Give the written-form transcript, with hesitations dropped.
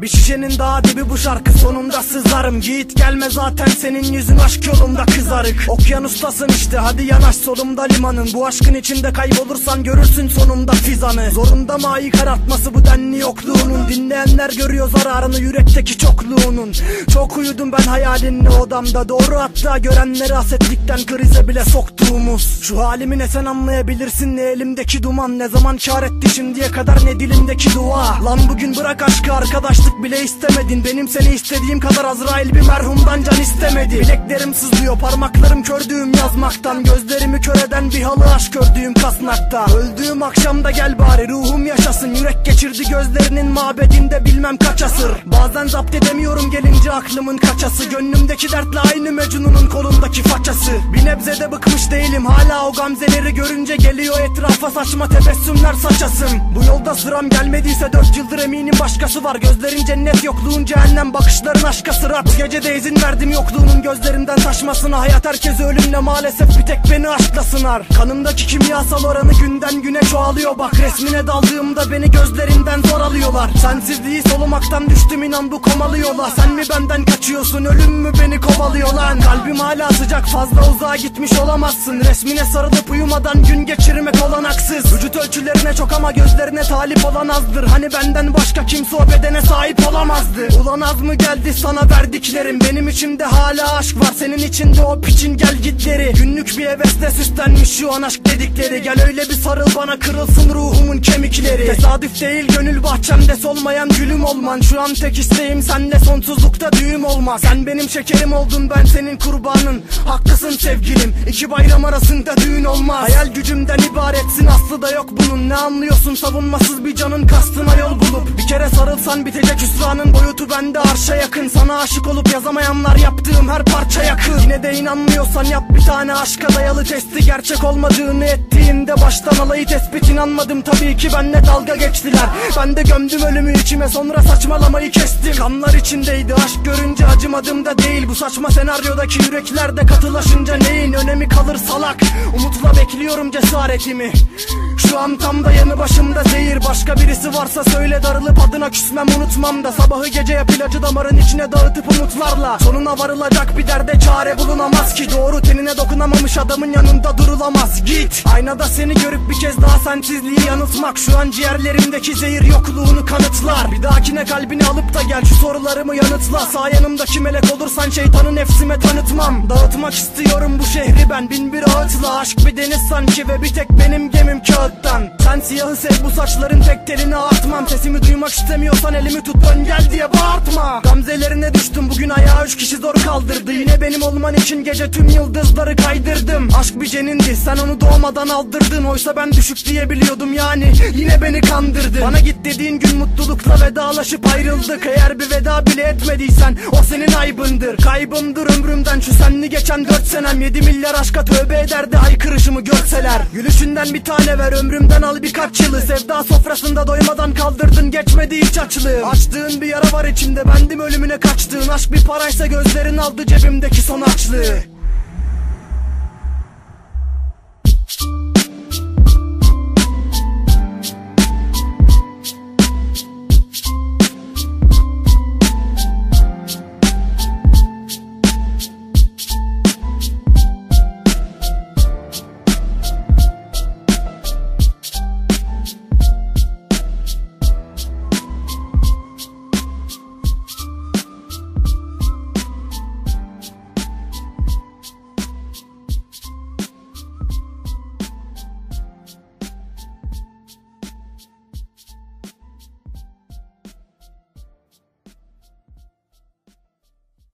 Bir şişenin daha dibi bu şarkı, sonunda sızarım. Git gelme zaten senin yüzün aşk yolunda kızarık. Okyanustasın işte, hadi yanaş solumda limanın. Bu aşkın içinde kaybolursan görürsün sonunda fizanı. Zorunda mı ayı karartması bu denli yokluğunun? Dinleyenler görüyor zararını yürekteki çokluğunun. Çok uyudum ben hayalinle odamda, doğru hatta görenleri hasetlikten krize bile soktuğumuz. Şu halimi ne sen anlayabilirsin, ne elimdeki duman. Ne zaman kâr etti şimdiye kadar, ne dilimdeki dua. Lan bugün bırak aşkı, arkadaşlık bile istemedin. Benim seni istediğim kadar Azrail bir merhumdan can istemedi. Bileklerim sızlıyor, parmaklarım kördüğüm yazmaktan. Gözlerimi kör eden bir halı aşk gördüğüm kasnakta. Öldüğüm akşamda gel bari ruhum yaşasın. Yürek geçirdi gözlerinin mabedinde bilmem kaç asır. Bazen zapt edemiyorum gelince aklımın kaçası. Gönlümdeki dertle aynı Mecnun'un kolundaki façası. Bir nebzede bıkmış değilim hala, o gamzeleri görünce geliyor etrafa saçma tebessümler saçasım. Bu yolda sıram gelmediyse 4 yıldır eminim başkası var. Gözlerin cennet, yokluğun cehennem, bakışların aşka sırat. Gecede izin verdim yokluğunun gözlerinden taşmasına. Hayat herkesi ölümle, maalesef bir tek beni aşkla sınar. Kanımdaki kimyasal oranı günden güne çoğalıyor bak. Resmine daldığımda beni gözlerinden zor alıyorlar. Sensizliği solumaktan düştüm inan bu komalı yola. Sen mi benden kaçıyorsun, ölüm mü beni kovalıyor lan? Kalbim hala sıcak, fazla uzağa gitmiş olamazsın. Resmine sarılıp uyumadan gün geçirmek olanaksız. Vücut ölçülerine çok ama gözlerine talip olan azdır. Hani benden başka kimse o bedene sahip olamazdı. Ulan az mı geldi sana verdiklerim? Benim içimde hala aşk var, senin içinde o piçin gel gitleri. Günlük bir hevesle süslenmiş şu an aşk dedikleri. Gel öyle bir sarıl bana, kırılsın ruhumun kemikleri. Tesadüf değil gönül bahçemde solmayan gülüm olman. Şu an tek isteğim senle sonsuzlukta düğüm olmaz. Sen benim şekerim oldun, ben senin kurbanın. Haklısın sevgilim, iki bayram arasında düğün olmaz. Hayal gücümden ibaretsin, aslı da yok bunun. Ne anlıyorsun savunmasız bir canın kastına yol bulup. Bir kere sarılsan bitecek hüsranın boyutu bende arşa yakın. Sana aşık olup yazamayanlar yaptığım her parça yakın. Yine de inanmıyorsan yap bir tane aşka dayalı testi. Gerçek olmadığını ettiğimde baştan alayı tespit. İnanmadım tabii ki, benle dalga geçtiler. Ben de gömdüm ölümü içime, sonra saçmalamayı kestim. Kanlar içindeydi aşk, görünce acımadım da değil. Bu saçma senaryodaki yüreklerde katılaşınca neyin önemi kalır salak. Umutla bekliyorum cesaretimi. Şu an tam da yanı başımda zehir. Başka birisi varsa söyle, darılıp adına küsmem unutmam da. Sabahı geceye ilacı damarın içine dağıtıp umutlarla. Sonuna varılacak bir derde çare bulunamaz ki. Doğru tenine dokunamamış adamın yanında durulamaz. Git aynada seni görüp bir kez daha sensizliği yanıltmak. Şu an ciğerlerimdeki zehir yokluğunu kanıtlar. Bir dahakine kalbini alıp da gel şu sorularımı yanıtla. Sağ yanımdaki melek olursan şeytanı nefsime tanıtmam. Dağıtmak istiyorum bu şehri ben bin bir ağıtla. Aşk bir deniz sanki ve bir tek benim gemim kağıttan. Sen siyahı sev, bu saçların tek telini artmam. Sesimi duymak istemiyorsan elimi tut dön gel diye bağırtma. Gamzelerine düştüm bugün, ayağı 3 kişi zor kaldırdı. Yine benim olman için gece tüm yıldızları kaydırdım. Aşk bir cenindi, sen onu doğmadan aldırdın. Oysa ben düşük diye biliyordum yani, yine beni kandırdı. Bana git dediğin gün mutlulukla vedalaşıp ayrıldık. Eğer bir veda bile etmediysen o senin aybındır. Kaybımdır ömrümden şu senli geçen 4 senem. 7 milyar aşka tövbe ederdi haykırışımı görseler. Gülüşünden bir tane ver, ömrümden al birkaç yılı. Sevda sofrasında doymadan kaldırdın, geçmedi hiç açlığım. Açtığın bir yara var içimde, bendim ölümüne kaçtığın. Aşk bir paraysa gözlerin aldı cebimdeki son açlığı.